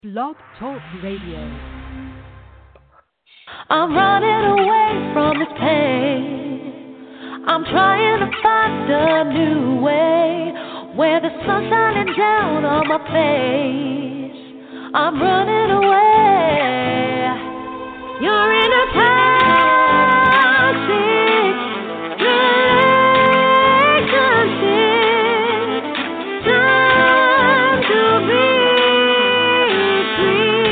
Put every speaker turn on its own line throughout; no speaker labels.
Blog Talk Radio.
I'm running away from this pain. I'm trying to find a new way where the sun's shining down on my face. I'm running away. You're in a toxic relationship. Time to be free.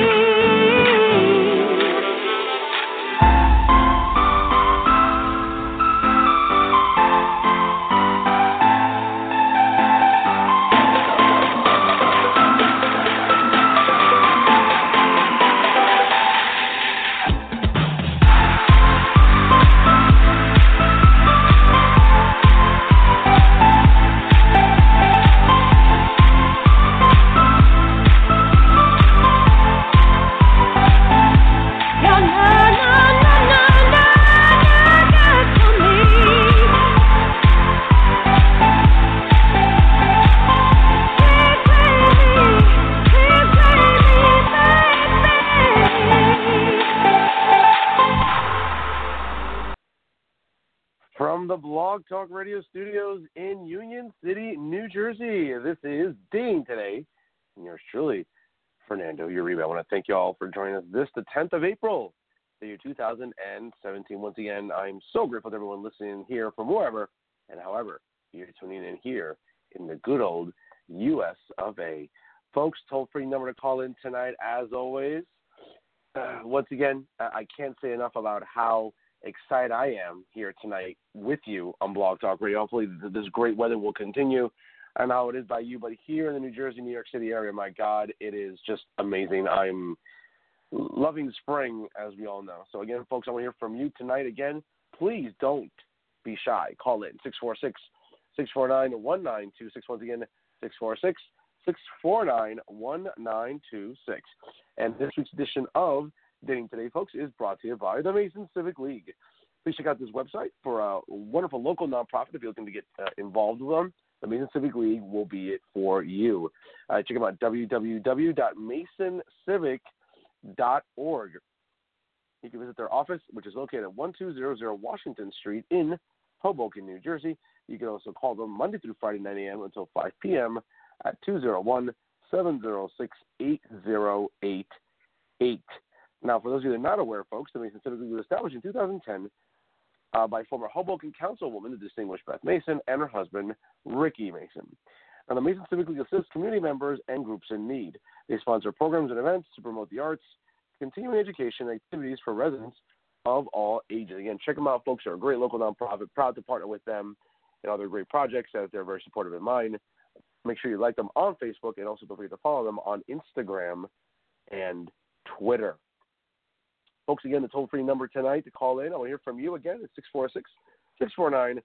From the Blog Talk Radio studios in Union City, New Jersey, this is Ding Today. And yours truly, Fernando Uribe. I want to thank you all for joining us this, the 10th of April, the year 2017. Once again, I'm so grateful to everyone listening here from wherever and however you're tuning in here in the good old U.S. of A. Folks, toll-free number to call in tonight, as always. Once again, I can't say enough about how excited I am here tonight with you on Blog Talk Radio. Hopefully this great weather will continue. I don't know how it is by you, but here in the New Jersey, New York City area, my God, it is just amazing. I'm loving spring, as we all know. So again, folks, I want to hear from you tonight. Again, please don't be shy. Call in 646-649-1926. Once again, 646-649-1926. And this week's edition of Dating Today, folks, is brought to you by the Mason Civic League. Please check out this website for a wonderful local nonprofit. If you're looking to get involved with them, the Mason Civic League will be it for you. Check them out, www.masoncivic.org. You can visit their office, which is located at 1200 Washington Street in Hoboken, New Jersey. You can also call them Monday through Friday, 9 a.m. until 5 p.m. at 201-706-8088. Now, for those of you that are not aware, folks, the Mason Civic League was established in 2010 by former Hoboken Councilwoman, the distinguished Beth Mason, and her husband, Ricky Mason. Now, the Mason Civic League assists community members and groups in need. They sponsor programs and events to promote the arts, continuing education, and activities for residents of all ages. Again, check them out, folks. They're a great local nonprofit, proud to partner with them in other great projects as they're very supportive in mine. Make sure you like them on Facebook, and also don't forget to follow them on Instagram and Twitter. Folks, again, the toll-free number tonight to call in, I want to hear from you again. It's 646-649-1926.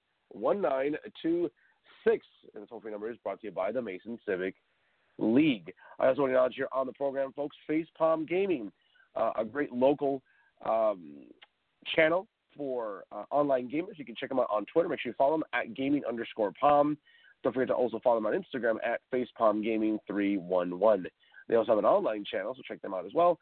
And the toll-free number is brought to you by the Mason Civic League. I also want to acknowledge here on the program, folks, Facepalm Gaming, a great local channel for online gamers. You can check them out on Twitter. Make sure you follow them at gaming_palm. Don't forget to also follow them on Instagram at facepalmgaming311. They also have an online channel, so check them out as well.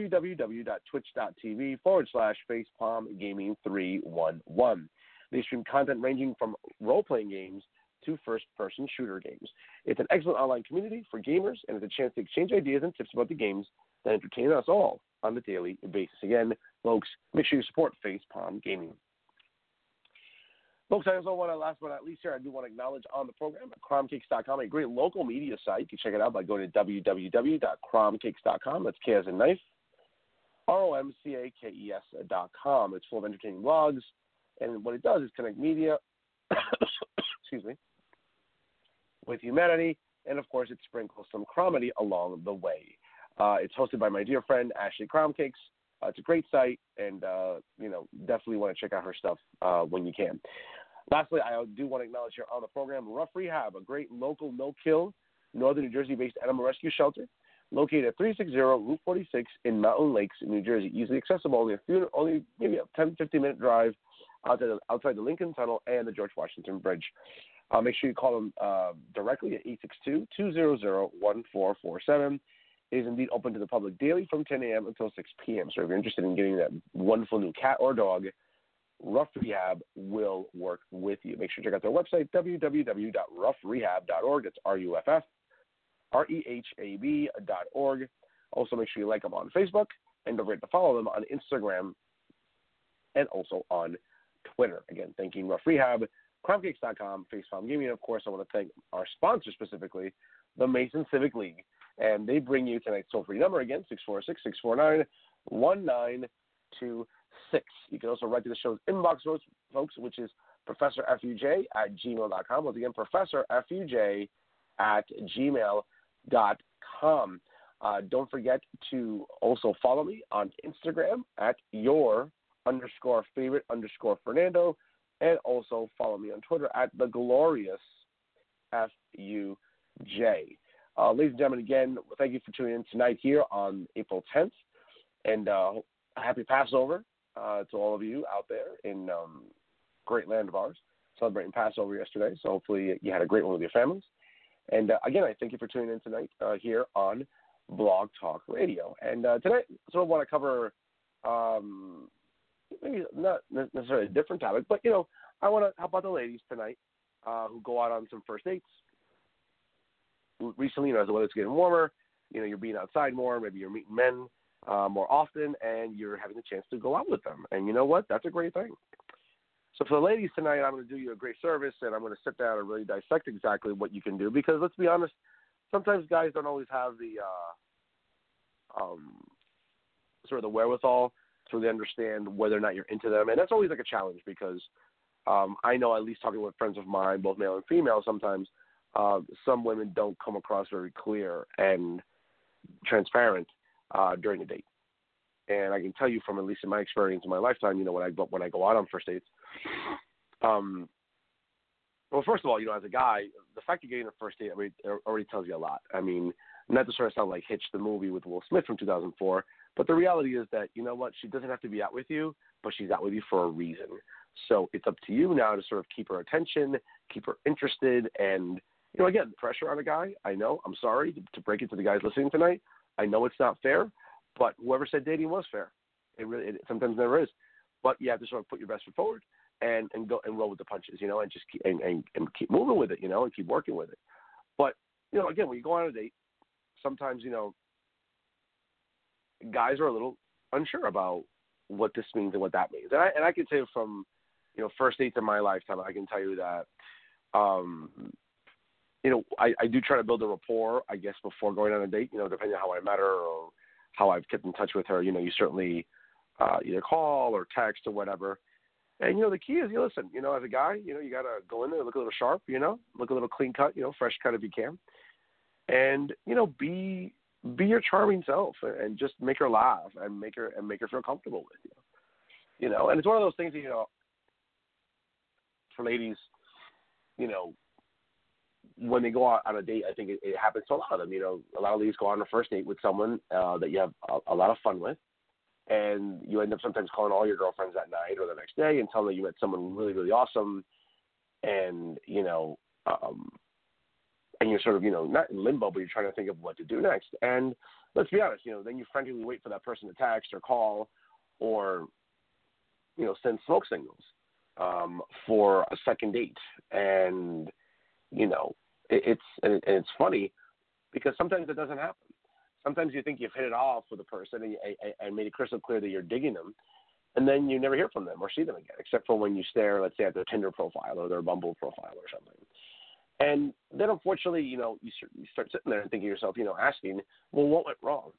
www.twitch.tv/facepalmgaming311. They stream content ranging from role-playing games to first-person shooter games. It's an excellent online community for gamers, and it's a chance to exchange ideas and tips about the games that entertain us all on a daily basis. Again, folks, make sure you support Facepalm Gaming. Folks, I also want to, last but not least here, I do want to acknowledge on the program cromcakes.com, a great local media site. You can check it out by going to www.cromcakes.com. That's K as in knife. ROMCAKES.com. It's full of entertaining blogs, and what it does is connect media, with humanity, and of course it sprinkles some cromedy along the way. It's hosted by my dear friend Ashley Cromcakes. It's a great site, and definitely want to check out her stuff when you can. Lastly, I do want to acknowledge here on the program Rough Rehab, a great local no-kill Northern New Jersey-based animal rescue shelter located at 360 Route 46 in Mountain Lakes, New Jersey. Easily accessible, only maybe a 10-15-minute drive outside the Lincoln Tunnel and the George Washington Bridge. Make sure you call them directly at 862-200-1447. is indeed open to the public daily from 10 a.m. until 6 p.m. So if you're interested in getting that wonderful new cat or dog, Rough Rehab will work with you. Make sure to check out their website, www.roughrehab.org. That's RUFFREHAB.org. Also, make sure you like them on Facebook, and don't forget to follow them on Instagram and also on Twitter. Again, thanking Rough Rehab, CrimeCakes.com, Facepalm Gaming, and of course, I want to thank our sponsor specifically, the Mason Civic League. And they bring you tonight's toll-free number again, 646-649-1926. You can also write to the show's inbox, folks, which is ProfessorFUJ@gmail.com. Once again, ProfessorFUJ@gmail.com. Don't forget to also follow me on Instagram at your_favorite_Fernando, and also follow me on Twitter at thegloriousFUJ. Ladies and gentlemen, again, thank you for tuning in tonight here on April 10th, and happy Passover to all of you out there in great land of ours, celebrating Passover yesterday. So hopefully you had a great one with your families. And again, I thank you for tuning in tonight here on Blog Talk Radio. And tonight, I sort of want to cover maybe not necessarily a different topic, but, you know, I want to help out the ladies tonight who go out on some first dates. Recently, you know, as the weather's getting warmer, you know, you're being outside more, maybe you're meeting men more often, and you're having the chance to go out with them. And you know what? That's a great thing. So for the ladies tonight, I'm going to do you a great service, and I'm going to sit down and really dissect exactly what you can do, because let's be honest, sometimes guys don't always have the sort of the wherewithal to really understand whether or not you're into them. And that's always like a challenge, because I know, at least talking with friends of mine, both male and female, sometimes some women don't come across very clear and transparent during a date. And I can tell you from, at least in my experience in my lifetime, you know, when I go out on first dates, well, first of all, you know, as a guy, the fact you're getting a first date already tells you a lot. I mean, not to sort of sound like Hitch, the movie with Will Smith from 2004, but the reality is that, you know what, she doesn't have to be out with you, but she's out with you for a reason. So it's up to you now to sort of keep her attention, keep her interested, and, you know, again, pressure on a guy. I know, I'm sorry to break it to the guys listening tonight. I know it's not fair, but whoever said dating was fair. It sometimes never is. But you have to sort of put your best foot forward and go and roll with the punches, you know, and just keep, and keep moving with it, you know, and keep working with it. But, you know, again, when you go on a date, sometimes, you know, guys are a little unsure about what this means and what that means. And I can say from, you know, first dates in my lifetime, I can tell you that, you know, I do try to build a rapport, I guess, before going on a date, you know, depending on how I met her or how I've kept in touch with her. You know, you certainly either call or text or whatever. And, you know, the key is, you listen, you know, as a guy, you know, you got to go in there, look a little sharp, you know, look a little clean cut, you know, fresh cut if you can. And, you know, be your charming self and just make her laugh and make her feel comfortable with you. You know, and it's one of those things that, you know, for ladies, you know, when they go out on a date, I think it happens to a lot of them. You know, a lot of ladies go on a first date with someone that you have a lot of fun with, and you end up sometimes calling all your girlfriends that night or the next day and tell them that you met someone really, really awesome, and, you know, and you're sort of, you know, not in limbo, but you're trying to think of what to do next. And let's be honest, you know, then you frantically wait for that person to text or call or, you know, send smoke signals for a second date. And, you know, it's funny because sometimes it doesn't happen. Sometimes you think you've hit it off with a person and made it crystal clear that you're digging them, and then you never hear from them or see them again, except for when you stare, let's say, at their Tinder profile or their Bumble profile or something. And then, unfortunately, you know, you start sitting there and thinking to yourself, you know, asking, well, what went wrong?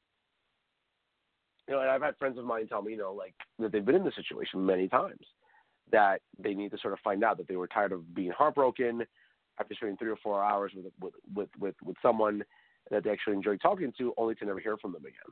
You know, and I've had friends of mine tell me, you know, like, that they've been in this situation many times, that they need to sort of find out that they were tired of being heartbroken after spending 3 or 4 hours with someone that they actually enjoy talking to, only to never hear from them again.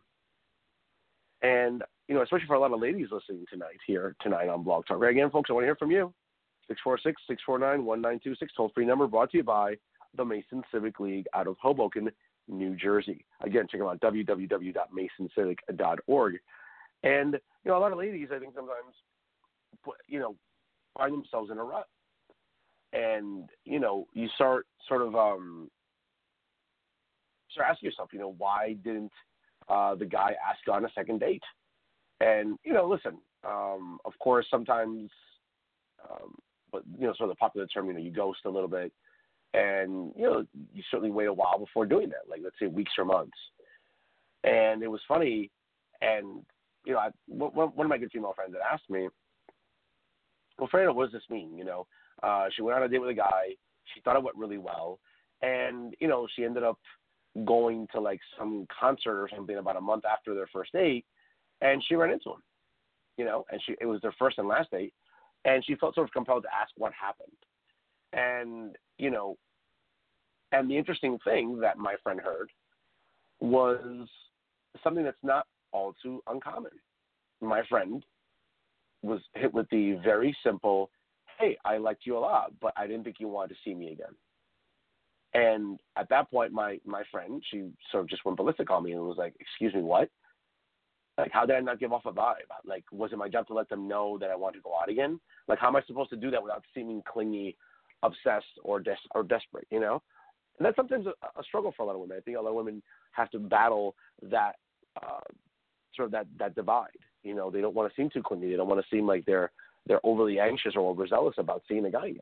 And, you know, especially for a lot of ladies listening tonight on Blog Talk. Again, folks, I want to hear from you. 646-649-1926, toll-free number, brought to you by the Mason Civic League out of Hoboken, New Jersey. Again, check them out, www.masoncivic.org. And, you know, a lot of ladies, I think sometimes, you know, find themselves in a rut. And, you know, you start asking yourself, you know, why didn't the guy asked her on a second date. And, listen, of course, sometimes, but, sort of the popular term, you ghost a little bit. And, you certainly wait a while before doing that, like, let's say weeks or months. And it was funny. And, one of my good female friends had asked me, well, Fernando, what does this mean? She went on a date with a guy. She thought it went really well. And, she ended up going to, like, some concert or something about a month after their first date. And she ran into him, and it was their first and last date. And she felt sort of compelled to ask what happened. And, and the interesting thing that my friend heard was something that's not all too uncommon. My friend was hit with the very simple, hey, I liked you a lot, but I didn't think you wanted to see me again. And at that point, my friend, she sort of just went ballistic on me and was like, excuse me, what? Like, how did I not give off a vibe? Like, was it my job to let them know that I wanted to go out again? Like, how am I supposed to do that without seeming clingy, obsessed, or desperate, And that's sometimes a struggle for a lot of women. I think a lot of women have to battle that sort of that divide. They don't want to seem too clingy. They don't want to seem like they're overly anxious or overzealous about seeing a guy again.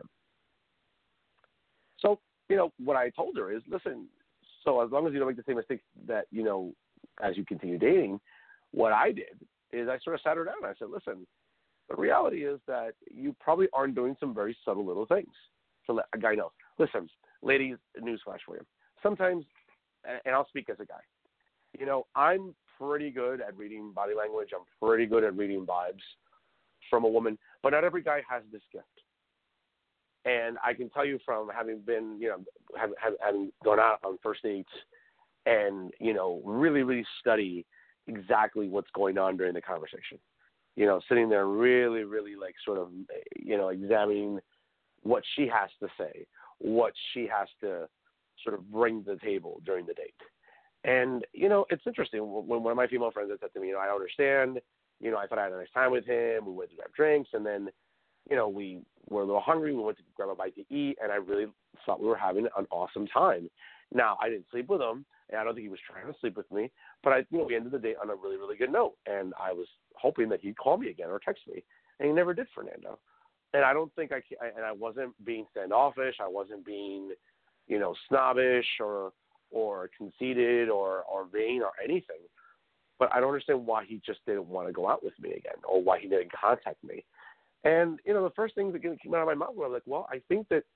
So, what I told her is, listen, so as long as you don't make the same mistakes that, as you continue dating, what I did is I sort of sat her down and I said, listen, the reality is that you probably aren't doing some very subtle little things to let a guy know. Listen, ladies, newsflash for you. Sometimes, and I'll speak as a guy, I'm pretty good at reading body language. I'm pretty good at reading vibes from a woman, but not every guy has this gift. And I can tell you from having been, having gone out on first dates and, really, really study exactly what's going on during the conversation. Sitting there really, really like sort of, examining what she has to say, what she has to sort of bring to the table during the date. And, it's interesting. When one of my female friends had said to me, I don't understand, I thought I had a nice time with him. We went to grab drinks, and then, we were a little hungry. We went to grab a bite to eat, and I really thought we were having an awesome time. Now, I didn't sleep with him, and I don't think he was trying to sleep with me, but we ended the day on a really, really good note, and I was hoping that he'd call me again or text me, and he never did, Fernando. And I don't think I wasn't being standoffish. I wasn't being, snobbish or conceited or vain or anything. But I don't understand why he just didn't want to go out with me again or why he didn't contact me. And, the first things that came out of my mouth were like, well, I think that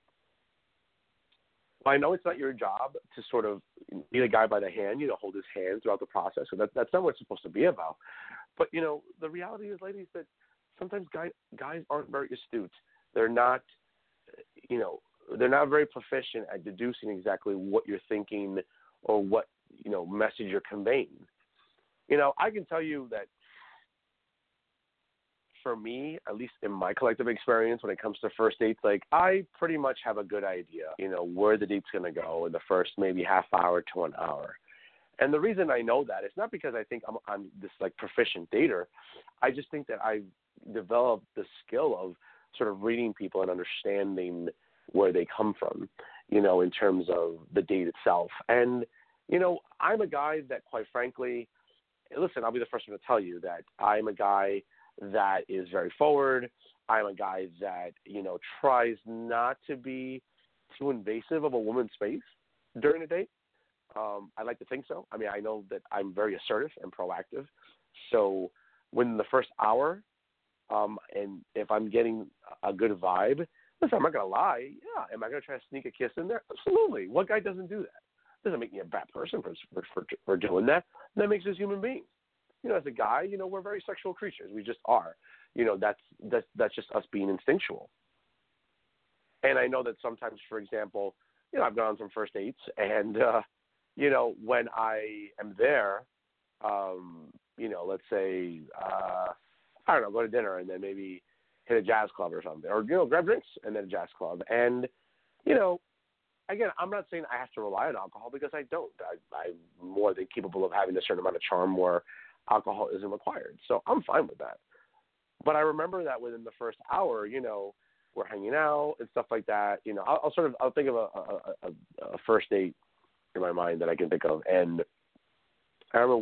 I know it's not your job to sort of be the guy by the hand, hold his hand throughout the process. So that's not what it's supposed to be about. But, the reality is, ladies, that sometimes guys aren't very astute. They're not, they're not very proficient at deducing exactly what you're thinking or what, message you're conveying. I can tell you that for me, at least in my collective experience, when it comes to first dates, like I pretty much have a good idea, where the date's going to go in the first maybe half hour to an hour. And the reason I know that is not because I think I'm this like proficient dater. I just think that I've developed the skill of sort of reading people and understanding where they come from, in terms of the date itself. And, I'm a guy that, quite frankly, listen, I'll be the first one to tell you that I'm a guy that is very forward. I'm a guy that, tries not to be too invasive of a woman's space during a date. I like to think so. I mean, I know that I'm very assertive and proactive. So within the first hour, and if I'm getting a good vibe, listen, I'm not going to lie. Yeah. Am I going to try to sneak a kiss in there? Absolutely. What guy doesn't do that? Doesn't make me a bad person for doing that. That makes us human beings. As a guy, we're very sexual creatures. We just are. That's just us being instinctual. And I know that sometimes, for example, I've gone on some first dates, and when I am there, let's say, I don't know, go to dinner and then maybe hit a jazz club or something, or grab drinks and then a jazz club, and again, I'm not saying I have to rely on alcohol because I don't. I'm more than capable of having a certain amount of charm where alcohol isn't required. So I'm fine with that. But I remember that within the first hour, we're hanging out and stuff like that. I'll think of a first date in my mind that I can think of. And I remember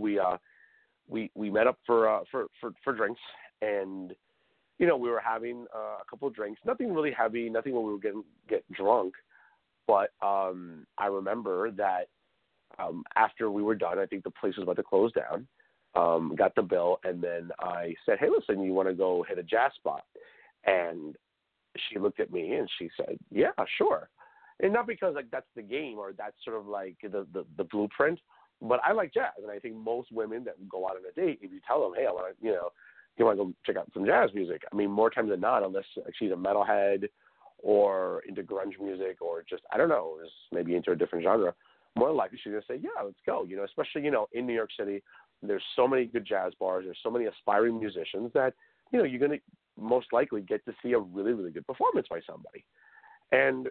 we met up for drinks, and we were having a couple of drinks. Nothing really heavy, nothing where we were get drunk. But I remember that after we were done, I think the place was about to close down. Got the bill, and then I said, "Hey, listen, you want to go hit a jazz spot?" And she looked at me and she said, "Yeah, sure." And not because like that's the game or that's sort of like the blueprint, but I like jazz, and I think most women that go out on a date, if you tell them, "Hey, I want to, you want to go check out some jazz music," I mean, more times than not, unless like, she's a metalhead or into grunge music or just I don't know, is maybe into a different genre, more likely she's gonna say, "Yeah, let's go." Especially in New York City, there's so many good jazz bars, there's so many aspiring musicians that you're gonna most likely get to see a really, really good performance by somebody. And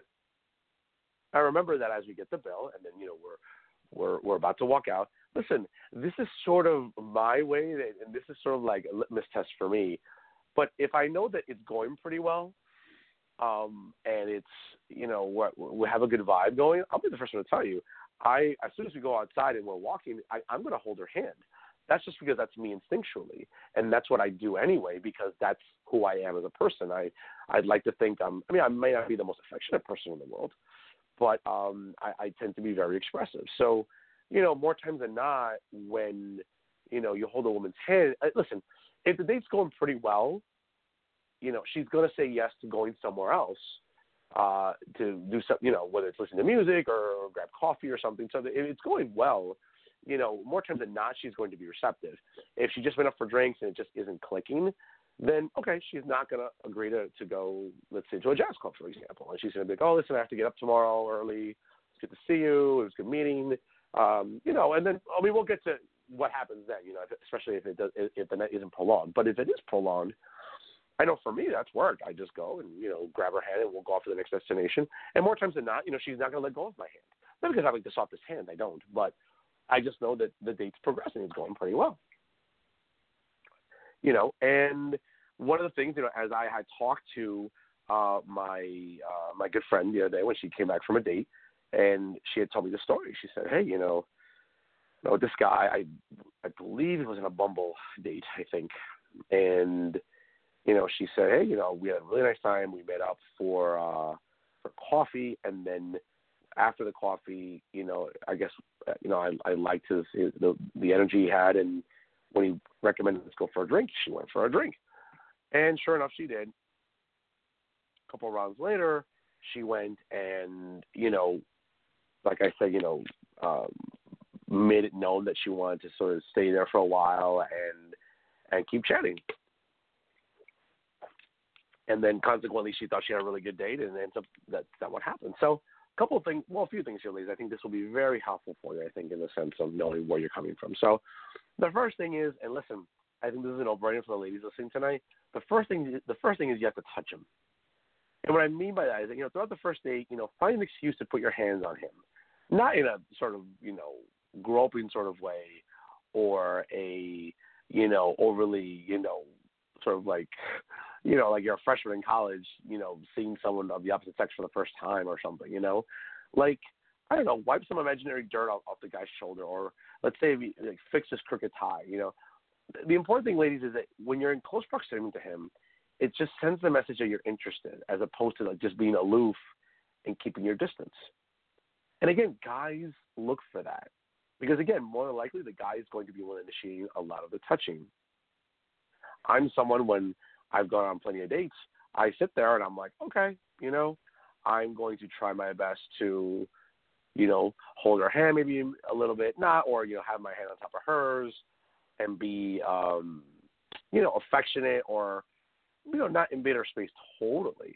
I remember that as we get the bill, and then we're about to walk out. Listen, this is sort of my way, and this is sort of like a litmus test for me. But if I know that it's going pretty well, and it's we have a good vibe going, I'll be the first one to tell you. As soon as we go outside and we're walking, I'm going to hold her hand. That's just because that's me instinctually, and that's what I do anyway because that's who I am as a person. I'd like to think I may not be the most affectionate person in the world, but I tend to be very expressive. So, more times than not, when you hold a woman's hand, listen, if the date's going pretty well, she's going to say yes to going somewhere else to do something, whether it's listen to music or grab coffee or something. So if it's going well, more times than not, she's going to be receptive. If she just went up for drinks and it just isn't clicking, then, okay, she's not going to agree to go, let's say, to a jazz club, for example. And she's going to be like, "Oh, listen, I have to get up tomorrow early. It's good to see you. It was a good meeting." And then, we'll get to what happens then, especially if the night isn't prolonged. But if it is prolonged, I know for me that's worked. I just go and, grab her hand and we'll go off to the next destination. And more times than not, she's not going to let go of my hand. Not because I like the softest hand, I don't. But I just know that the date's progressing. It's going pretty well. And one of the things, as I had talked to my good friend the other day when she came back from a date, and she had told me the story. She said, "Hey, this guy, I believe it was in a Bumble date, I think, and she said, hey, we had a really nice time. We met up for coffee, and then after the coffee, I guess, I liked the energy he had, and when he recommended let's go for a drink, she went for a drink, and sure enough, she did. A couple of rounds later, she went and like I said, made it known that she wanted to sort of stay there for a while and keep chatting. And then consequently, she thought she had a really good date, and ends up that's not what happened. So a few things here, ladies. I think this will be very helpful for you, I think, in the sense of knowing where you're coming from. So the first thing is, and listen, I think this is a no-brainer for the ladies listening tonight. The first thing is you have to touch him. And what I mean by that is that, throughout the first date, find an excuse to put your hands on him. Not in a sort of, groping sort of way or a, overly, sort of like, like you're a freshman in college, seeing someone of the opposite sex for the first time or something, like, I don't know, wipe some imaginary dirt off the guy's shoulder, or let's say fix his crooked tie, The important thing, ladies, is that when you're in close proximity to him, it just sends the message that you're interested, as opposed to like just being aloof and keeping your distance. And again, guys look for that because, again, more than likely the guy is going to be one initiating a lot of the touching. I'm someone, when I've gone on plenty of dates, I sit there and I'm like, okay, I'm going to try my best to, hold her hand maybe a little bit, or have my hand on top of hers and be, affectionate, or, not invade her space totally.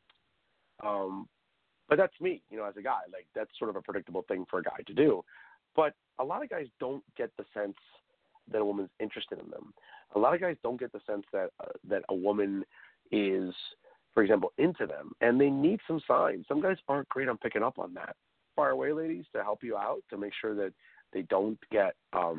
But that's me, as a guy. Like, that's sort of a predictable thing for a guy to do. But a lot of guys don't get the sense that a woman's interested in them. A lot of guys don't get the sense that a woman is, for example, into them, and they need some signs. Some guys aren't great on picking up on that. Far away, ladies, to help you out, to make sure that they don't get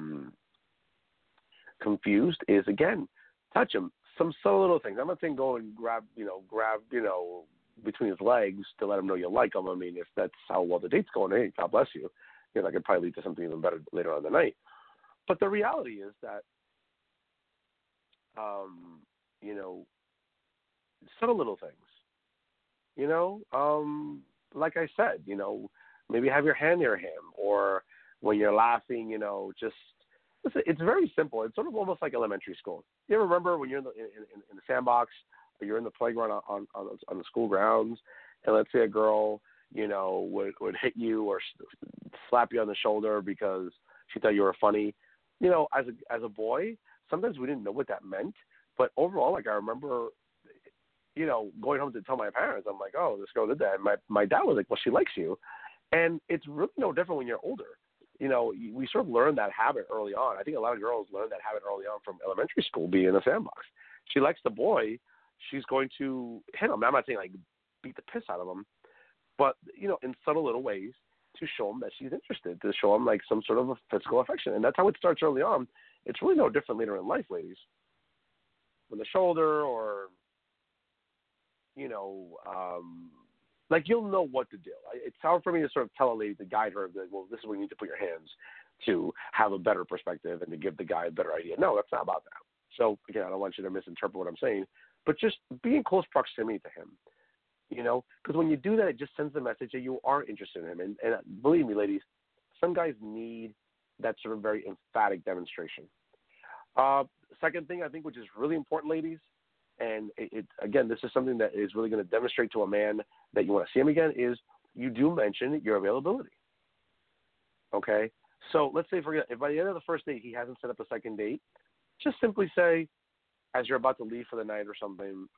confused, is, again, touch them. Some subtle little things. I'm not saying go and grab between his legs to let him know you like him. I mean, if that's how well the date's going, hey, God bless you. That could probably lead to something even better later on in the night. But the reality is that, you know, subtle little things, you know, like I said, you know, maybe have your hand near him, or when you're laughing, you know, just listen. It's very simple. It's sort of almost like elementary school. You ever remember when you're in the sandbox, or you're in the playground on the school grounds, and let's say a girl, you know, would hit you or slap you on the shoulder because she thought you were funny. You know, as a boy, sometimes we didn't know what that meant, but overall, like I remember, you know, going home to tell my parents, I'm like, oh, this girl did that. And my dad was like, well, she likes you. And it's really no different when you're older. You know, we sort of learn that habit early on. I think a lot of girls learn that habit early on from elementary school, being in a sandbox. She likes the boy, she's going to hit him. I'm not saying like beat the piss out of him, but, you know, in subtle little ways to show him that she's interested, to show him like some sort of a physical affection. And that's how it starts early on. It's really no different later in life, ladies. With the shoulder, or, you know, like you'll know what to do. It's hard for me to sort of tell a lady to guide her that, well, this is where you need to put your hands to have a better perspective and to give the guy a better idea. No, that's not about that. So, again, I don't want you to misinterpret what I'm saying, but just be in close proximity to him, you know, because when you do that, it just sends the message that you are interested in him. And believe me, ladies, some guys need that sort of very emphatic demonstration. Second thing I think, which is really important, ladies, and again, this is something that is really going to demonstrate to a man that you want to see him again, is you do mention your availability. Okay? So let's say, if by the end of the first date he hasn't set up a second date, just simply say, as you're about to leave for the night or something,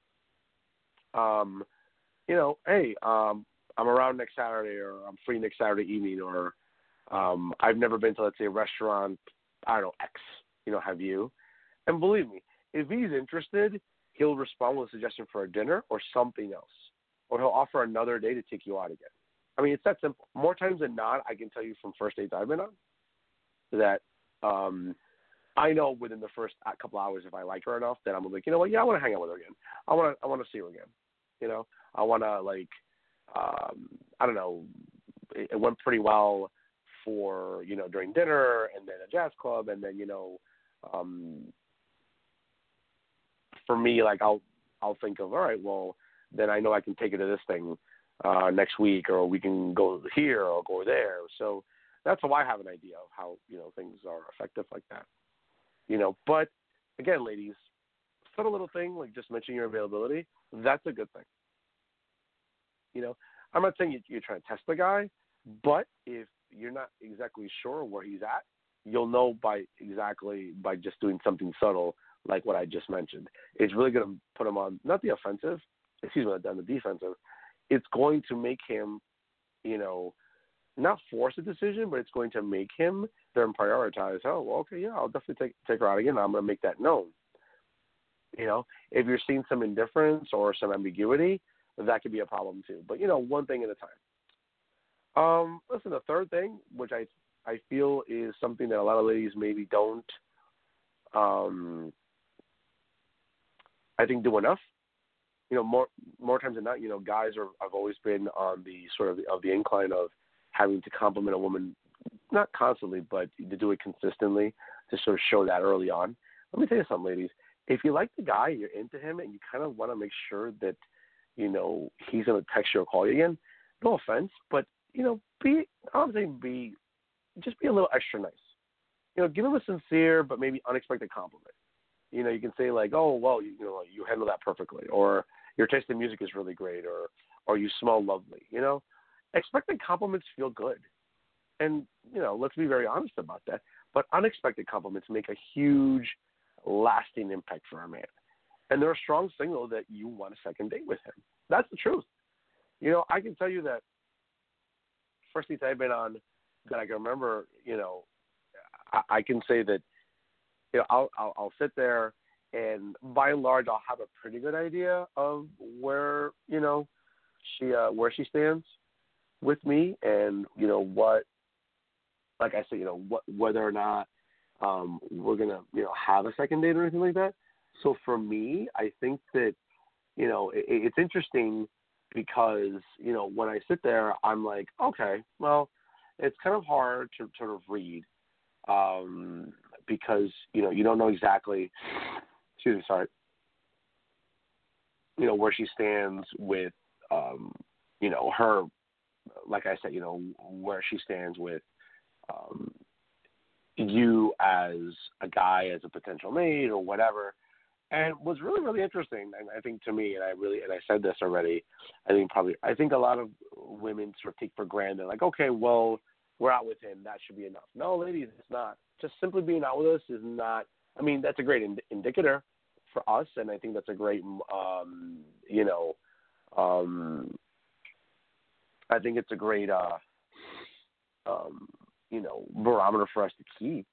you know, hey, I'm around next Saturday, or I'm free next Saturday evening, or I've never been to, let's say, a restaurant, I don't know, X, you know, have you? And believe me, if he's interested, he'll respond with a suggestion for a dinner or something else, or he'll offer another day to take you out again. I mean, it's that simple. More times than not, I can tell you from first dates I've been on that I know within the first couple hours, if I like her enough, that I'm like, you know what, yeah, I want to hang out with her again. I want to see her again. You know, I want to, like, I don't know, it went pretty well for, you know, during dinner, and then a jazz club, and then, you know, for me, like, I'll think of, all right, well, then I know I can take her to this thing next week, or we can go here or go there. So that's how I have an idea of how, you know, things are effective like that. You know, but again, ladies, subtle little thing like just mentioning your availability, that's a good thing. You know, I'm not saying you're trying to test the guy, but if you're not exactly sure where he's at, you'll know by just doing something subtle like what I just mentioned. It's really going to put him on, not the offensive, on the defensive. It's going to make him, you know, not force a decision, but it's going to make him then prioritize, oh, well, okay, yeah, I'll definitely take her out again. I'm going to make that known. You know, if you're seeing some indifference or some ambiguity, that could be a problem too. But, you know, one thing at a time. Listen, the third thing, which I feel is something that a lot of ladies maybe don't, I think, do enough. You know, more times than not, you know, guys have always been on the sort of the incline of having to compliment a woman, not constantly, but to do it consistently, to sort of show that early on. Let me tell you something, ladies. If you like the guy, you're into him, and you kind of want to make sure that, you know, he's going to text you or call you again, no offense, but, you know, just be a little extra nice. You know, give him a sincere but maybe unexpected compliment. You know, you can say like, oh, well, you know, you handle that perfectly, or your taste in music is really great, or you smell lovely. You know, expected compliments feel good. And, you know, let's be very honest about that. But unexpected compliments make a huge, lasting impact for a man. And they're a strong signal that you want a second date with him. That's the truth. You know, I can tell you that first dates I've been on that I can remember, you know, I can say that, you know, I'll sit there, and by and large, I'll have a pretty good idea of where, you know, where she stands with me, and, you know, what, like I said, you know, whether or not we're gonna, you know, have a second date or anything like that. So for me, I think that, you know, it's interesting because, you know, when I sit there, I'm like, okay, well, it's kind of hard to sort of read because, you don't know exactly, excuse me, sorry, where she stands with, her, like I said, where she stands with you as a guy, as a potential mate or whatever. And what's really, really interesting, and I think to me, and I said this already, I think a lot of women sort of take for granted, like, okay, well, we're out with him, that should be enough. No, ladies, it's not. Just simply being out with us is not, that's a great indicator for us, and I think that's a great, I think it's a great, barometer for us to keep,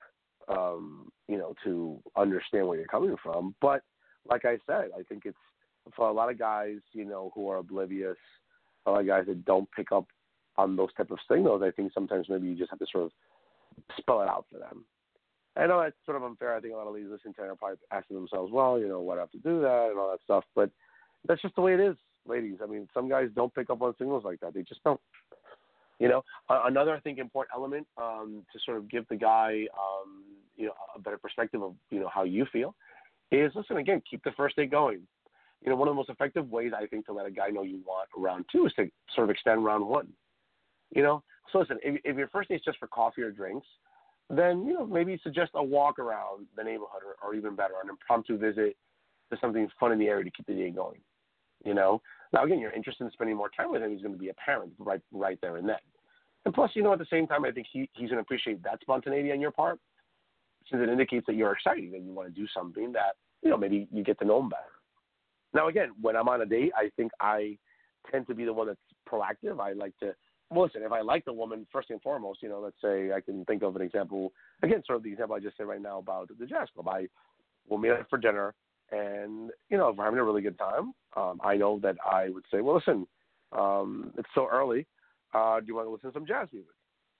to understand where you're coming from. But like I said, I think it's for a lot of guys, who are oblivious, a lot of guys that don't pick up on those type of signals. I think sometimes maybe you just have to sort of spell it out for them. I know that's sort of unfair. I think a lot of ladies listening to it are probably asking themselves, well, why do I have to do that and all that stuff? But that's just the way it is, ladies. Some guys don't pick up on signals like that. They just don't. Another, I think, important element to sort of give the guy, a better perspective of, how you feel is, listen, again, keep the first date going. One of the most effective ways, I think, to let a guy know you want round two is to sort of extend round one. So listen, if your first date's just for coffee or drinks, then, maybe suggest a walk around the neighborhood or even better, an impromptu visit to something fun in the area to keep the day going. Now, again, you're interested in spending more time with him. He's going to be apparent right there and then. And plus, at the same time, I think he's going to appreciate that spontaneity on your part, since it indicates that you're excited and you want to do something that, maybe you get to know him better. Now, again, when I'm on a date, I think I tend to be the one that's proactive. I like to, listen, if I like the woman, first and foremost, let's say I can think of an example, again, sort of the example I just said right now about the Jazz Club. I will meet up for dinner, and, if we're having a really good time, I know that I would say, well, listen, it's so early. Do you want to listen to some jazz music?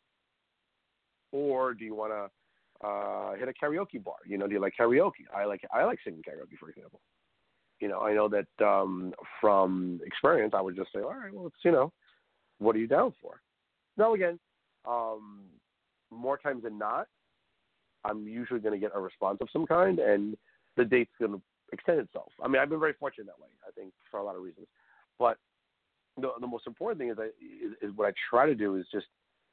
Or do you want to hit a karaoke bar? Do you like karaoke? I like singing karaoke, for example. I know that from experience, I would just say, all right, well, it's, what are you down for? Now, again, more times than not, I'm usually going to get a response of some kind, and the date's going to extend itself. I've been very fortunate that way, I think, for a lot of reasons. But the most important thing is what I try to do is just,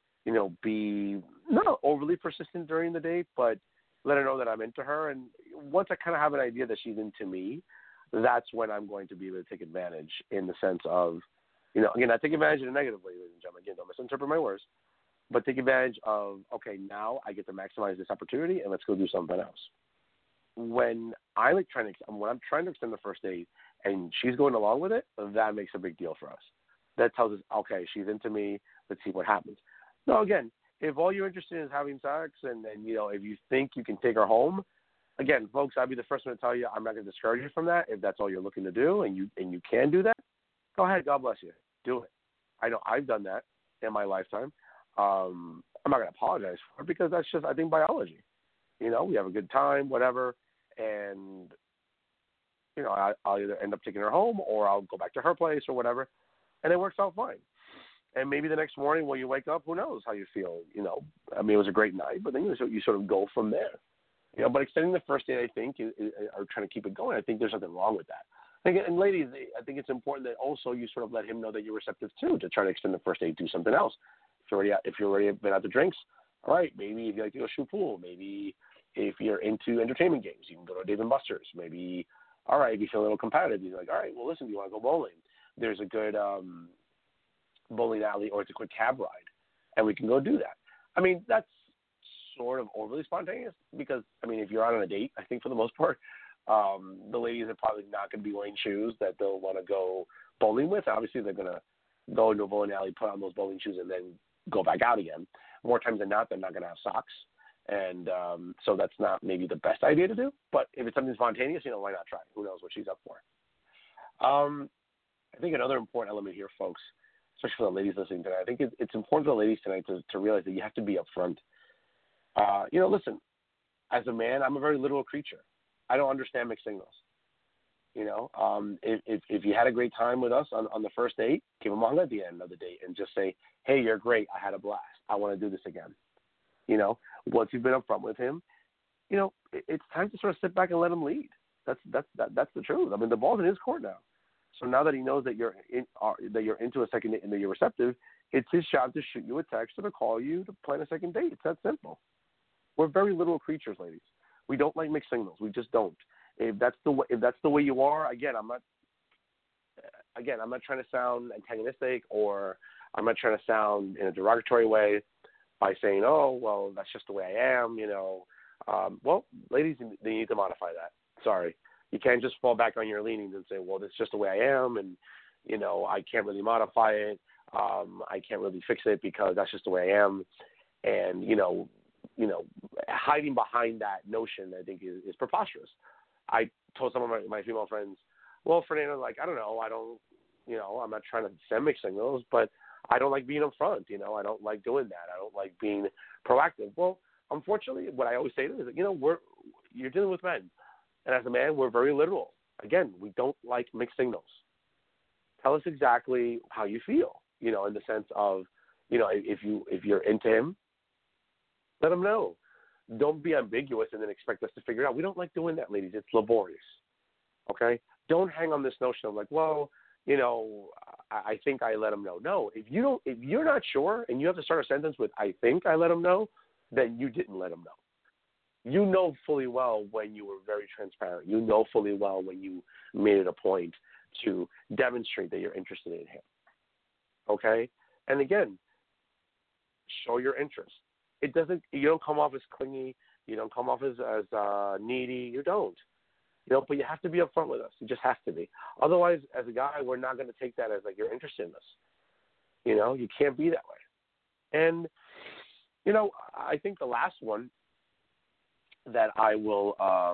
be not overly persistent during the date, but let her know that I'm into her. And once I kind of have an idea that she's into me, that's when I'm going to be able to take advantage in the sense of, again, not take advantage in a negative way, ladies and gentlemen. Again, don't misinterpret my words, but take advantage of, okay, now I get to maximize this opportunity and let's go do something else. When I'm trying to extend the first date and she's going along with it, that makes a big deal for us. That tells us, okay, she's into me. Let's see what happens. Now, again, if all you're interested in is having sex and if you think you can take her home, again, folks, I'd be the first one to tell you I'm not going to discourage you from that. If that's all you're looking to do and you can do that, go ahead. God bless you. Do it. I know I've done that in my lifetime. I'm not going to apologize for it because that's just, I think, biology. We have a good time, whatever, and I'll either end up taking her home or I'll go back to her place or whatever, and it works out fine. And maybe the next morning when you wake up, who knows how you feel, it was a great night, but then you sort of go from there. But extending the first date, I think, or trying to keep it going, I think there's nothing wrong with that. And ladies, I think it's important that also you sort of let him know that you're receptive too, to try to extend the first date, do something else. If you're already been out to drinks, all right, maybe if you like to go shoot pool, maybe if you're into entertainment games, you can go to Dave & Buster's. Maybe, all right, if you feel a little competitive, you're like, all right, well, listen, do you want to go bowling? There's a good bowling alley, or it's a quick cab ride, and we can go do that. That's sort of overly spontaneous because, if you're out on a date, I think for the most part, the ladies are probably not going to be wearing shoes that they'll want to go bowling with. Obviously, they're going to go into a bowling alley, put on those bowling shoes, and then go back out again. More times than not, they're not going to have socks. And so that's not maybe the best idea to do. But if it's something spontaneous, why not try? Who knows what she's up for? I think another important element here, folks, especially for the ladies listening tonight, I think it's important for the ladies tonight to realize that you have to be upfront. Listen, as a man, I'm a very literal creature. I don't understand mixed signals. If you had a great time with us on the first date, give them a hug at the end of the date and just say, hey, you're great. I had a blast. I want to do this again. Once you've been upfront with him, it's time to sort of sit back and let him lead. That's the truth. I mean, the ball's in his court now. So now that he knows that you're into a second date and that you're receptive, it's his job to shoot you a text or to call you to plan a second date. It's that simple. We're very literal creatures, ladies. We don't like mixed signals. We just don't. If that's the way you are, again, I'm not trying to sound antagonistic, or I'm not trying to sound in a derogatory way by saying, oh, well, that's just the way I am, well, ladies, they need to modify that. Sorry. You can't just fall back on your leanings and say, well, that's just the way I am, and, I can't really modify it. I can't really fix it because that's just the way I am. And, hiding behind that notion, I think, is preposterous. I told some of my female friends, well, Fernando, I don't know. I'm not trying to send mixed signals, but I don't like being up front. I don't like doing that. I don't like being proactive. Well, unfortunately, what I always say to them is that, you're dealing with men. And as a man, we're very literal. Again, we don't like mixed signals. Tell us exactly how you feel, in the sense of, if you're into him, let him know. Don't be ambiguous and then expect us to figure it out. We don't like doing that, ladies. It's laborious. Okay? Don't hang on this notion of well, I think I let him know. No, if you're not sure and you have to start a sentence with I think I let him know, then you didn't let him know. You know fully well when you were very transparent. You know fully well when you made it a point to demonstrate that you're interested in him. Okay? And again, show your interest. You don't come off as clingy. You don't come off as needy. You don't. But you have to be upfront with us. You just have to be. Otherwise, as a guy, we're not going to take that as you're interested in us. You can't be that way. And, I think the last one that I will,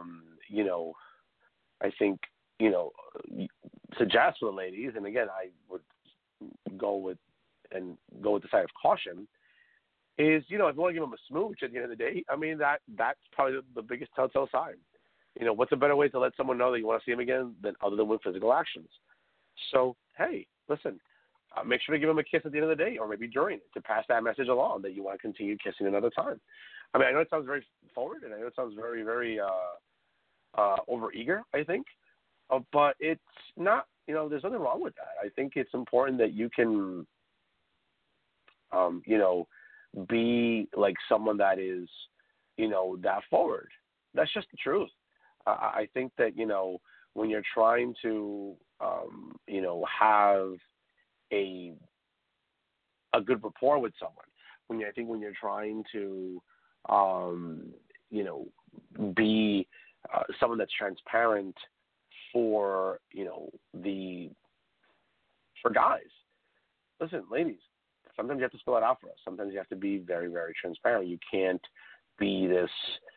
suggest for the ladies, and again, I would go with the side of caution, is, if you want to give them a smooch at the end of the day, I mean, that's probably the biggest telltale sign. What's a better way to let someone know that you want to see them again other than with physical actions? So, hey, listen, make sure to give them a kiss at the end of the day, or maybe during it, to pass that message along that you want to continue kissing another time. I mean, I know it sounds very forward, and I know it sounds very, very overeager, I think, but it's not. There's nothing wrong with that. I think it's important that you can, be like someone that is, that forward. That's just the truth. I think that, when you're trying to, have a good rapport with someone, when you're trying to, be someone that's transparent for guys. Listen, ladies, sometimes you have to spell it out for us. Sometimes you have to be very, very transparent. You can't be this,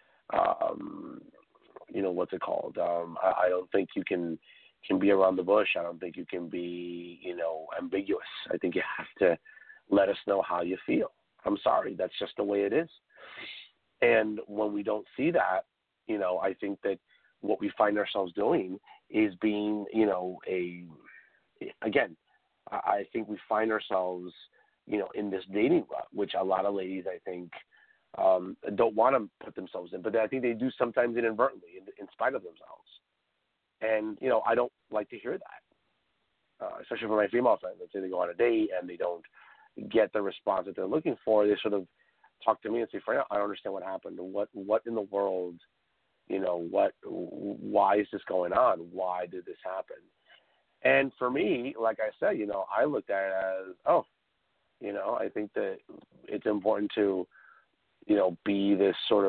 what's it called? I don't think you can be around the bush. I don't think you can be, ambiguous. I think you have to let us know how you feel. I'm sorry. That's just the way it is. And when we don't see that, I think that what we find ourselves doing is being, I think we find ourselves, in this dating rut, which a lot of ladies, I think, don't want to put themselves in, but I think they do sometimes inadvertently, in spite of themselves. And, I don't like to hear that, especially for my female friends. Let's say they go on a date and they don't get the response that they're looking for. They sort of talk to me and say, Fred, I don't understand what happened. What in the world, why is this going on? Why did this happen? And for me, like I said, I looked at it as, I think that it's important to, be this sort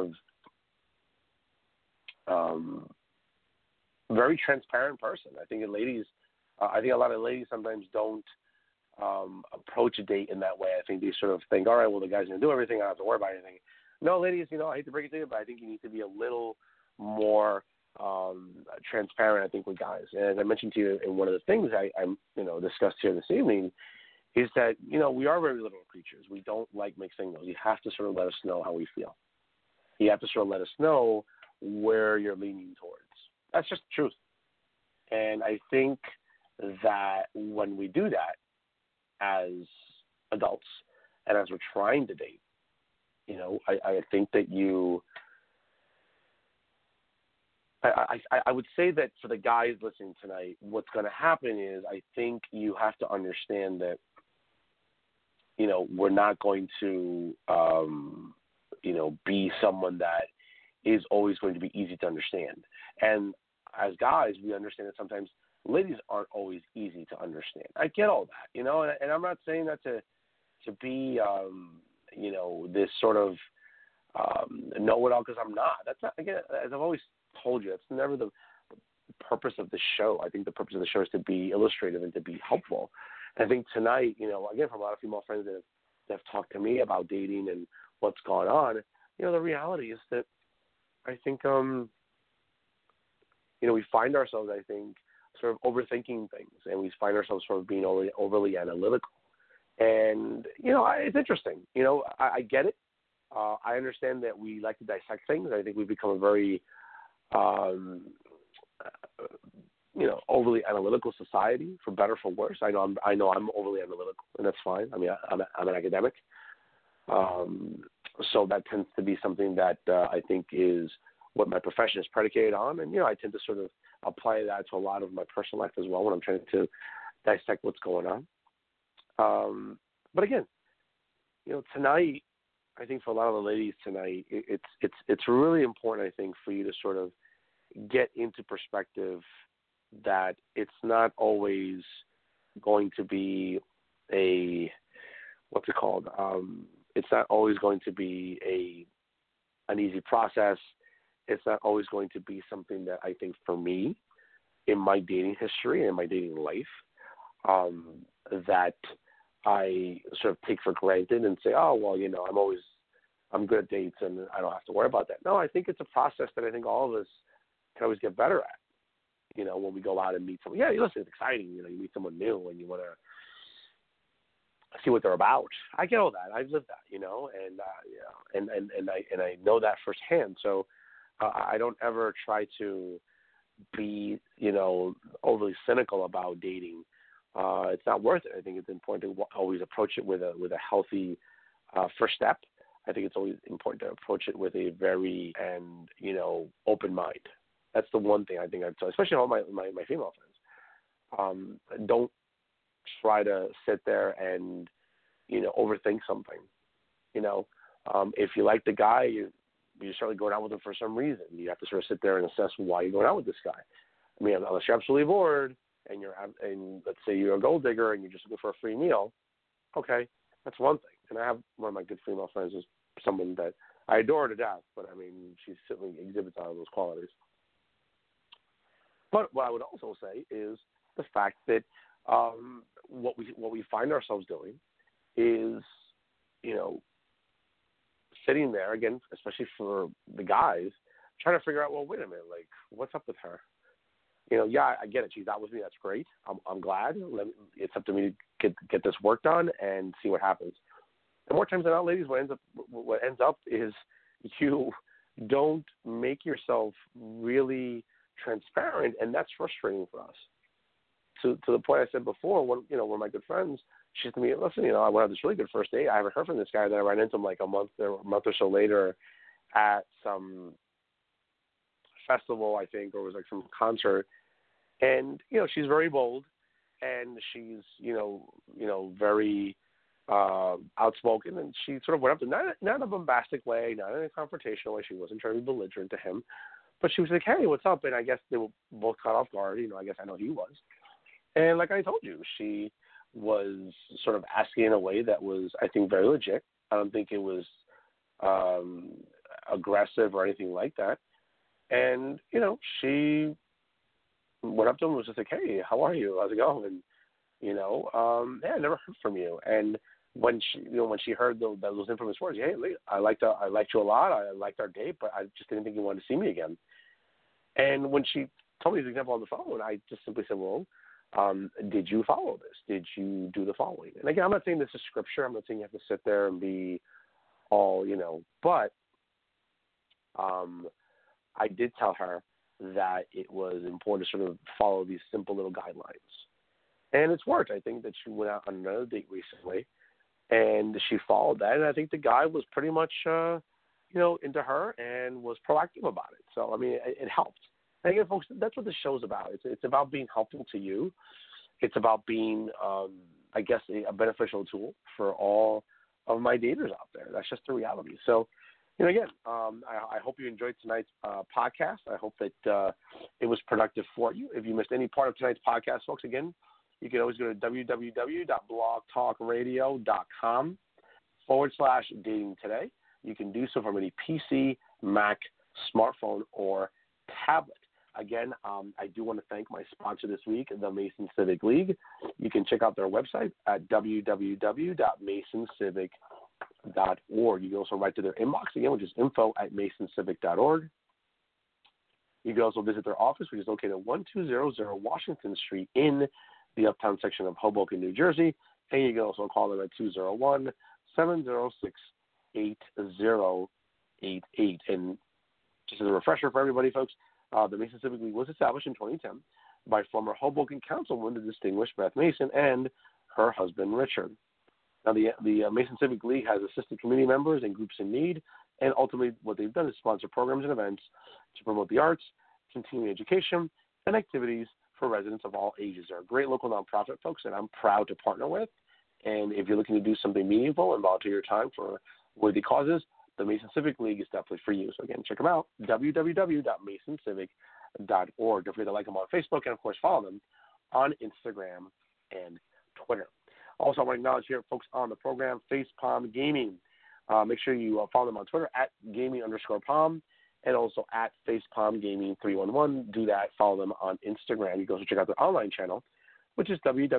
of very transparent person. I think a lot of ladies sometimes don't approach a date in that way. I think they sort of think, all right, well, the guy's going to do everything. I don't have to worry about anything. No, ladies, I hate to break it to you, but I think you need to be a little more transparent, I think, with guys. And as I mentioned to you in one of the things I discussed here this evening, is that, we are very little creatures. We don't like mixed signals. You have to sort of let us know how we feel. You have to sort of let us know where you're leaning towards. That's just the truth. And I think that when we do that as adults and as we're trying to date, I think that I would say that for the guys listening tonight, what's going to happen is I think you have to understand that, we're not going to, be someone that is always going to be easy to understand. And as guys, we understand that sometimes ladies aren't always easy to understand. I get all that, and I'm not saying that to be, this sort of know-it-all, because I'm not. That's not, again, as I've always told you, that's never the purpose of the show. I think the purpose of the show is to be illustrative and to be helpful. And I think tonight, again, from a lot of female friends that have talked to me about dating and what's gone on, the reality is that I think, we find ourselves, I think, sort of overthinking things, and we find ourselves sort of being overly analytical. And, it's interesting. I get it. I understand that we like to dissect things. I think we've become a very, overly analytical society, for better, for worse. I know I'm overly analytical, and that's fine. I mean, I'm an academic. So that tends to be something that I think is what my profession is predicated on. And, I tend to sort of apply that to a lot of my personal life as well when I'm trying to dissect what's going on. But again, tonight, I think for a lot of the ladies tonight, it's really important, I think, for you to sort of get into perspective that it's not always going to be it's not always going to be an easy process. It's not always going to be something that I think for me, in my dating history and in my dating life, that I sort of take for granted and say, oh, well, I'm good at dates and I don't have to worry about that. No, I think it's a process that I think all of us can always get better at. When we go out and meet someone. Yeah, listen, it's exciting. You meet someone new and you want to see what they're about. I get all that. I've lived that, and I know that firsthand. So I don't ever try to be, overly cynical about dating. It's not worth it. I think it's important to always approach it with a healthy first step. I think it's always important to approach it with a very open mind. That's the one thing I think I'd tell, especially all my female friends. Don't try to sit there and overthink something. If you like the guy, you're certainly going out with him for some reason. You have to sort of sit there and assess why you're going out with this guy. I mean, unless you're absolutely bored and let's say you're a gold digger and you're just looking for a free meal, okay, that's one thing. And I have one of my good female friends is someone that I adore to death, but I mean, she certainly exhibits all of those qualities. But what I would also say is the fact that what we find ourselves doing is, sitting there, again, especially for the guys, trying to figure out, well, wait a minute, like, what's up with her? Yeah, I get it. She's out with me. That's great. I'm glad. It's up to me to get this work done and see what happens. And more times than not, ladies, what ends up is you don't make yourself really transparent, and that's frustrating for us. To the point I said before, one of my good friends, she said to me, listen, I went on this really good first date. I haven't heard from this guy. Then I ran into him like a month or so later at some festival, I think, or it was like some concert. And, she's very bold and she's, very outspoken. And she sort of went up to, not in a bombastic way, not in a confrontational way. She wasn't trying to be belligerent to him. But she was like, hey, what's up? And I guess they were both caught off guard. I guess I know he was. And like I told you, she was sort of asking in a way that was, I think, very legit. I don't think it was aggressive or anything like that. And, she went up to him and was just like, hey, how are you? How's it going? And, I never heard from you. And when she heard those infamous words, hey, I liked you a lot. I liked our date, but I just didn't think you wanted to see me again. And when she told me this example on the phone, I just simply said, well, did you follow this? Did you do the following? And again, I'm not saying this is scripture. I'm not saying you have to sit there and be all, but I did tell her that it was important to sort of follow these simple little guidelines. And it's worked. I think that she went out on another date recently, And she followed that, and I think the guy was pretty much, into her and was proactive about it. So, I mean, it helped. And again, folks, that's what the show's about. It's about being helpful to you. It's about being, I guess, a beneficial tool for all of my daters out there. That's just the reality. So, again, I hope you enjoyed tonight's podcast. I hope that it was productive for you. If you missed any part of tonight's podcast, folks, again, you can always go to www.blogtalkradio.com/dating today. You can do so from any PC, Mac, smartphone, or tablet. Again, I do want to thank my sponsor this week, the Mason Civic League. You can check out their website at www.masoncivic.org. You can also write to their inbox, again, which is info@masoncivic.org. You can also visit their office, which is located at 1200 Washington Street in the Uptown section of Hoboken, New Jersey. And you can also call them at 201-706-8088. And just as a refresher for everybody, folks, the Mason Civic League was established in 2010 by former Hoboken Councilwoman, the distinguished Beth Mason, and her husband, Richard. Now, the Mason Civic League has assisted community members and groups in need, and ultimately what they've done is sponsor programs and events to promote the arts, continuing education, and activities for residents of all ages. They're a great local nonprofit, folks, that I'm proud to partner with. And if you're looking to do something meaningful and volunteer your time for worthy causes, the Mason Civic League is definitely for you. So, again, check them out, www.masoncivic.org. Don't forget to like them on Facebook and, of course, follow them on Instagram and Twitter. Also, I want to acknowledge here, folks, on the program, Facepalm Gaming. Make sure you follow them on Twitter at gaming_palm and also at FacepalmGaming311. Do that. Follow them on Instagram. You can also check out their online channel, which is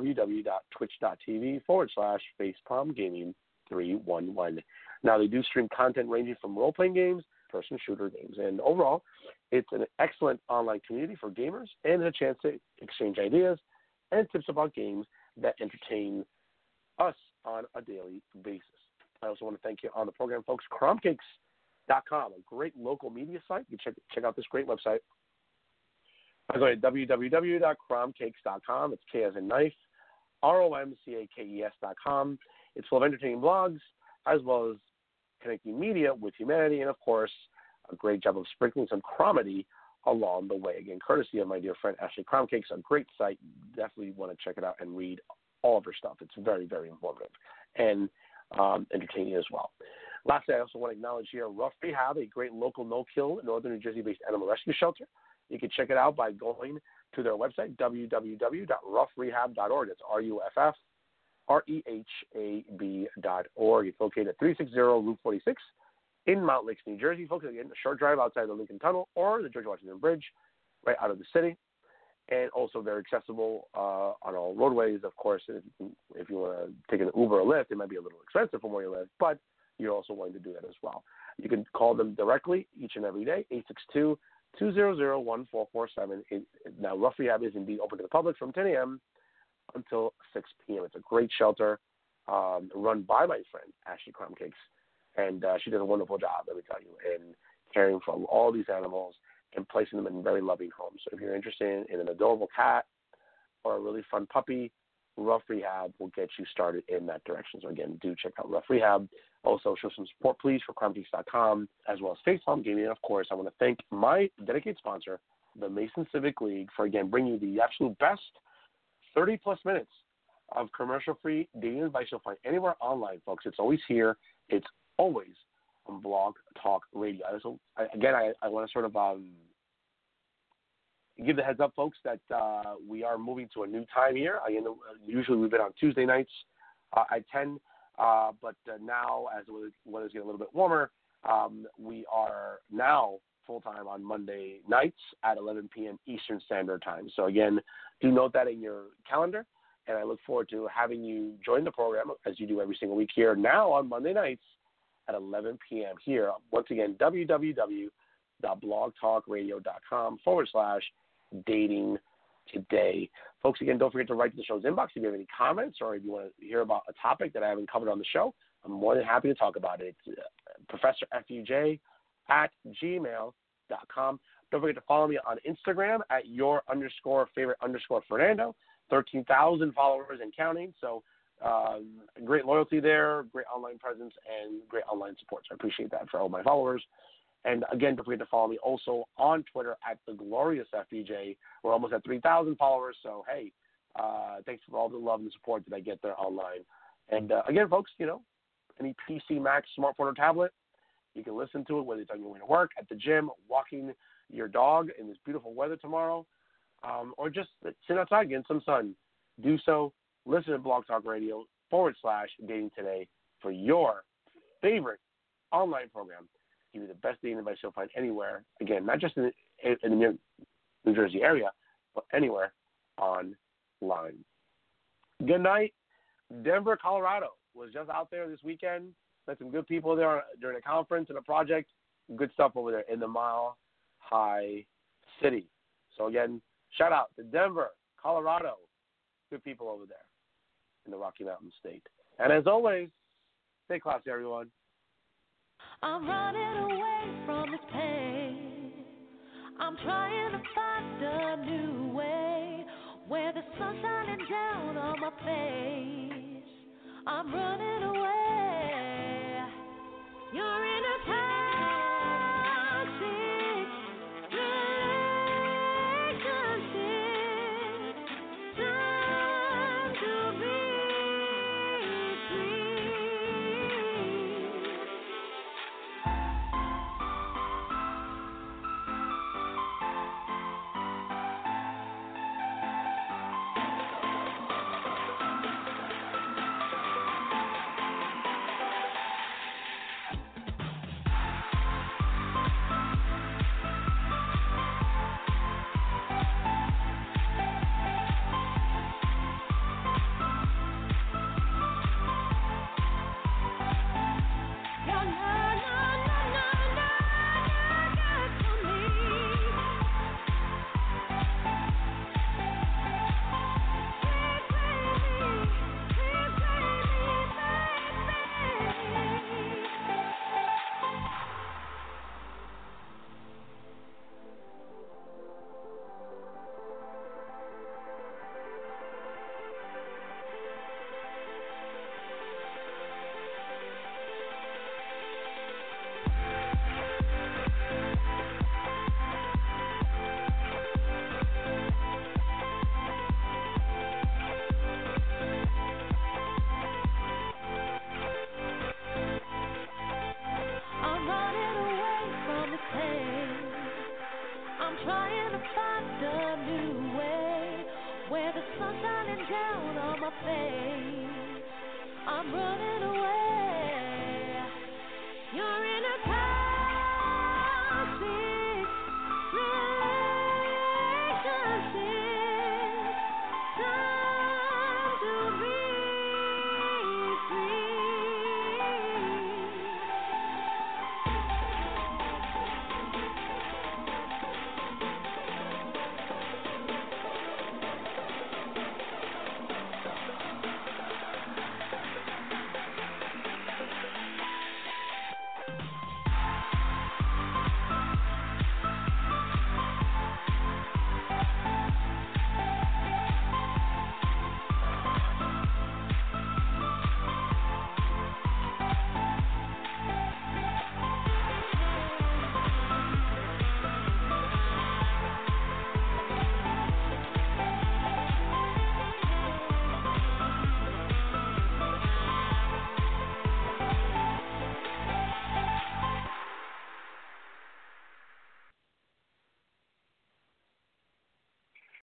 www.twitch.tv/FacepalmGaming311. Now, they do stream content ranging from role-playing games, person shooter games, and overall, it's an excellent online community for gamers and a chance to exchange ideas and tips about games that entertain us on a daily basis. I also want to thank you on the program, folks, cromcakes.com, a great local media site. You can check out this great website. I go to www.cromcakes.com. It's K as in knife, ROMCAKES.com. It's full of entertaining blogs, as well as connecting media with humanity, and, of course, a great job of sprinkling some cromedy along the way. Again, courtesy of my dear friend Ashley Cromcakes, a great site. Definitely want to check it out and read all of her stuff. It's very, very informative and entertaining as well. Lastly, I also want to acknowledge here Rough Rehab, a great local no-kill Northern New Jersey-based animal rescue shelter. You can check it out by going to their website, www.roughRehab.org. It's RUFFREHAB.org. It's located at 360 Route 46 in Mount Lakes, New Jersey. Folks, again, a short drive outside the Lincoln Tunnel or the George Washington Bridge, right out of the city. And also very accessible on all roadways. Of course, if you want to take an Uber or Lyft, it might be a little expensive from where you live, but you're also willing to do that as well. You can call them directly each and every day, 862-200-1447. Now, Rough Rehab is indeed open to the public from 10 a.m. until 6 p.m. It's a great shelter run by my friend, Ashley Cromcakes, and she does a wonderful job, let me tell you, in caring for all these animals and placing them in very loving homes. So if you're interested in an adorable cat or a really fun puppy, Rough Rehab will get you started in that direction. So, again, do check out Rough Rehab. Also, show some support, please, for cromcakes.com, as well as Facepalm Gaming. And, of course, I want to thank my dedicated sponsor, the Mason Civic League, for, again, bringing you the absolute best 30-plus minutes of commercial-free dating advice you'll find anywhere online, folks. It's always here. It's always on Blog Talk Radio. I want to sort of give the heads up, folks, that we are moving to a new time here. Usually we've been on Tuesday nights at 10, but now as the weather's getting a little bit warmer, we are now full-time on Monday nights at 11 p.m. Eastern Standard Time. So, again, do note that in your calendar, and I look forward to having you join the program, as you do every single week here, now on Monday nights at 11 p.m. here. Once again, www.blogtalkradio.com/dating today. Folks, again, don't forget to write to the show's inbox if you have any comments or if you want to hear about a topic that I haven't covered on the show. I'm more than happy to talk about it. It's ProfessorFUJ@gmail.com. Don't forget to follow me on Instagram at your_favorite_Fernando. 13,000 followers and counting. So Great loyalty there, great online presence, and great online support. So I appreciate that for all my followers. And again, don't forget to follow me also on Twitter at TheGloriousFBJ. We're almost at 3,000 followers. So, hey, thanks for all the love and support that I get there online. And again, folks, any PC, Mac, smartphone, or tablet, you can listen to it whether it's on your way to work, at the gym, walking your dog in this beautiful weather tomorrow, or just sit outside, get some sun. Do so. Listen to Blog Talk Radio /Dating Today for your favorite online program. Give you the best dating advice you'll find anywhere. Again, not just in the New Jersey area, but anywhere online. Good night. Denver, Colorado was just out there this weekend. Met some good people there during a conference and a project. Good stuff over there in the Mile High City. So again, shout out to Denver, Colorado. Good people over there in the Rocky Mountain State. And as always, stay classy, everyone.
I'm running away from this pain. I'm trying to find a new way where the sun's shining down on my face. I'm running away. You're in a toxic relationship. Time to be free. I'm trying to find a new way where the sun's shining down on my face. I'm running away.